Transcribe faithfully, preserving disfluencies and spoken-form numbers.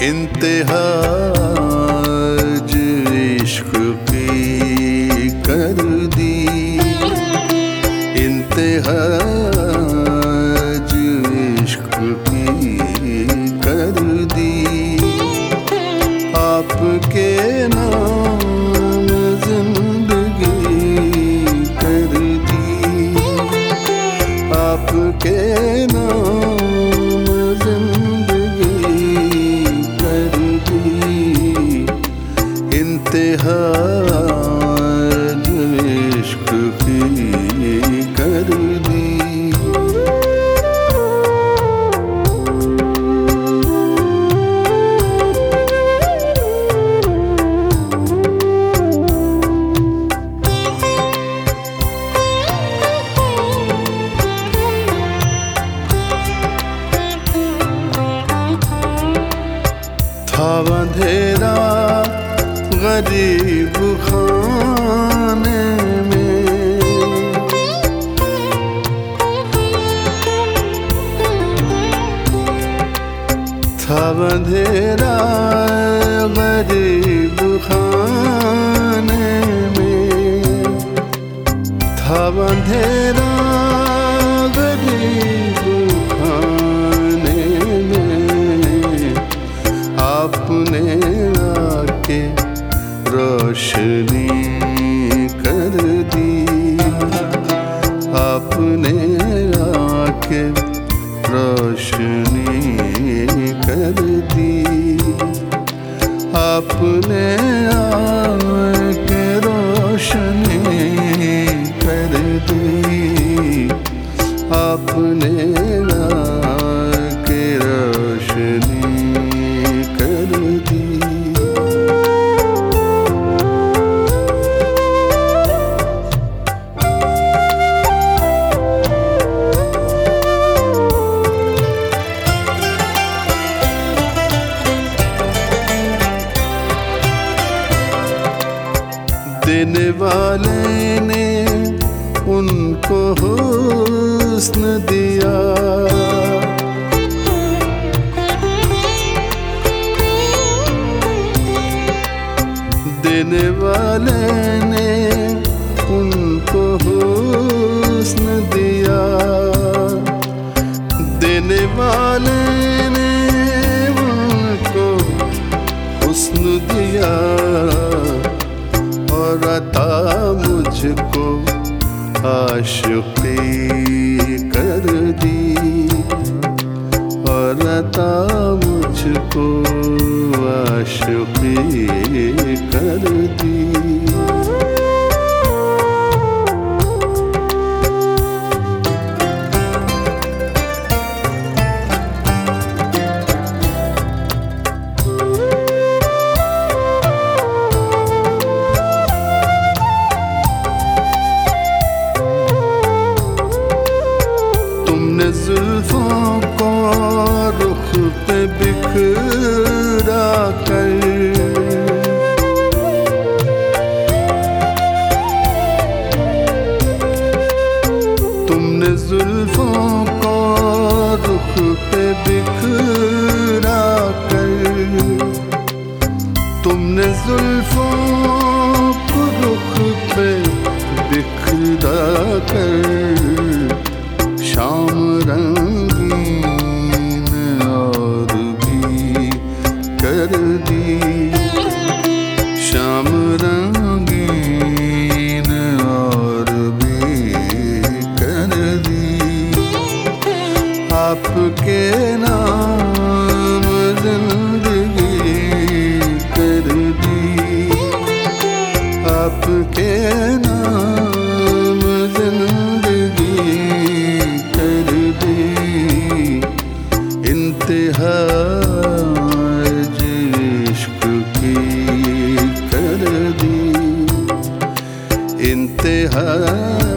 इंतहा इश्क की कर दी, इंतहा इश्क की कर दी। आपके नाम जिंदगी कर दी, आपके नाम जिंदगी कर दी। इंतहा इश्क की कर दी। था अंधेरा गरीब खाने में, था अंधेरा गरीब खाने में, था अंधेरा गरीब खाने में। आपने आके रोशनी कर दी, आपने आके रोशनी कर दी, आपने आके रोशनी कर दी, आपने आके रोशनी कर दी। देने वाले ने उनको हुस्न दिया, देने वाले ने उनको हुस्न दिया, देने वाले ने उनको हुस्न दिया। और अता मुझको आशिक़ी कर दी, और अता मुझको आशिक़ी कर दी। तुमने जुल्फों को रुख पे बिखरा कर, तुमने जुल्फों को रुख पे बिखरा कर, तुमने जुल्फों को रुख पे बिखरा कर। शाम रंगीन और भी कर दी, शाम रंगीन और भी कर दी। आपके नाम जिंदगी कर दी, आपके नाम जिंदगी कर दी। इंतहा इश्क की कर दी, इंतहा